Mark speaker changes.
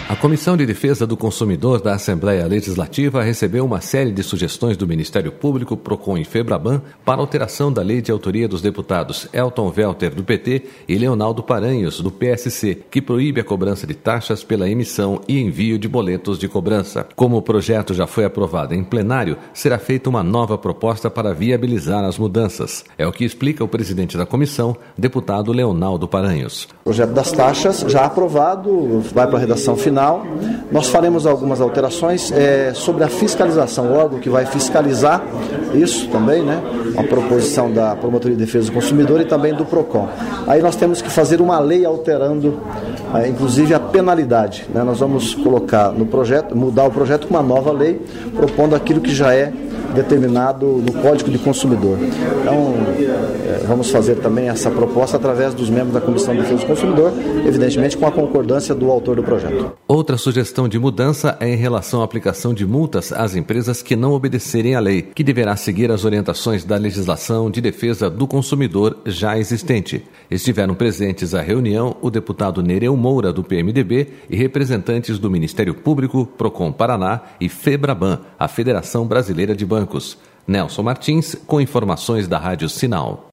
Speaker 1: A Comissão de Defesa do Consumidor da Assembleia Legislativa recebeu uma série de sugestões do Ministério Público, Procon e Febraban para alteração da lei de autoria dos deputados Elton Welter, do PT, e Leonaldo Paranhos, do PSC, que proíbe a cobrança de taxas pela emissão e envio de boletos de cobrança. Como o projeto já foi aprovado em plenário, será feita uma nova proposta para viabilizar as mudanças. É o que explica o presidente da comissão, deputado Leonaldo Paranhos.
Speaker 2: O projeto das taxas já aprovado, vai para a redação final. Nós faremos algumas alterações sobre a fiscalização, o órgão que vai fiscalizar isso também, né? Uma proposição da Promotoria de Defesa do Consumidor e também do Procon. Aí nós temos que fazer uma lei alterando, inclusive, a penalidade, né? Nós vamos colocar no projeto, mudar o projeto com uma nova lei, propondo aquilo que já é determinado no Código de Consumidor. Então, vamos fazer também essa proposta através dos membros da Comissão de Defesa do Consumidor, evidentemente com a concordância do autor do projeto.
Speaker 1: Outra sugestão de mudança é em relação à aplicação de multas às empresas que não obedecerem à lei, que deverá seguir as orientações da legislação de defesa do consumidor já existente. Estiveram presentes à reunião o deputado Nereu Moura, do PMDB, e representantes do Ministério Público, Procon Paraná e Febraban, a Federação Brasileira de Bancos. Nelson Martins, com informações da Rádio Sinal.